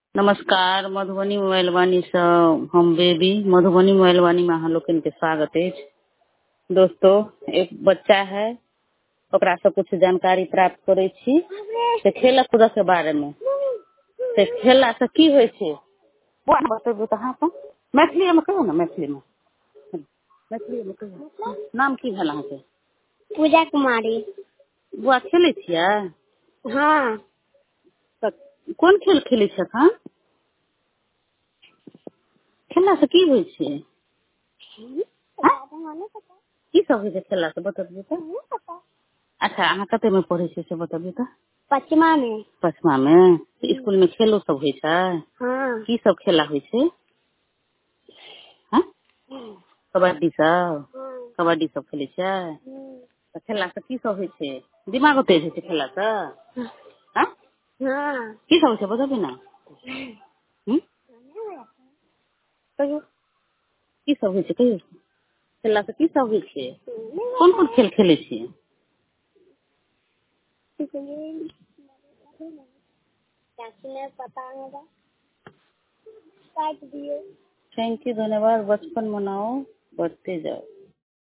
नमस्कार। मधुबनी मोबाइल वाणी से हम बेबी मधुबनी मोबाइल वाणी में अहाँ लोकनि के स्वागत है। दोस्तों, एक बच्चा है, ओकरा से कुछ जानकारी प्राप्त करे छी से खेल कूद के बारे में। से खेला से की होय छे वो अहाँ बतेबू तो अहाँ अपन मैथिली में कहियो ना। मैथिली में कहियो नाम की भेल अहाँ के? पूजा कुमारी। बुआ खेले छियै? हाँ। तऽ कोन खेल खेले छथि? खेला से की होय छे? की सब होय छे खेला से बतबियौ तो। अच्छा, अहाँ कते में पढ़े छे से बतबियौ तो। पचमा में। पचमा में? स्कूल में खेलो सब होय छे? हाँ। की सब खेला होय छे? हाँ? कबड्डी सब? कबड्डी सब खेले छे? तो खेला से की सब होय छे? दिमाग तेज होय छे खेला से? हाँ? हाँ। की सब होय छे बतबियौ ना। कहियो की सब होय छे कहियो? खेला से की सब होय छे? कौन कौन खेल खेले छिए? पता होगा। काट दिए। थैंक यू, धन्यवाद। बचपन मनाओ, बढ़ते जाओ।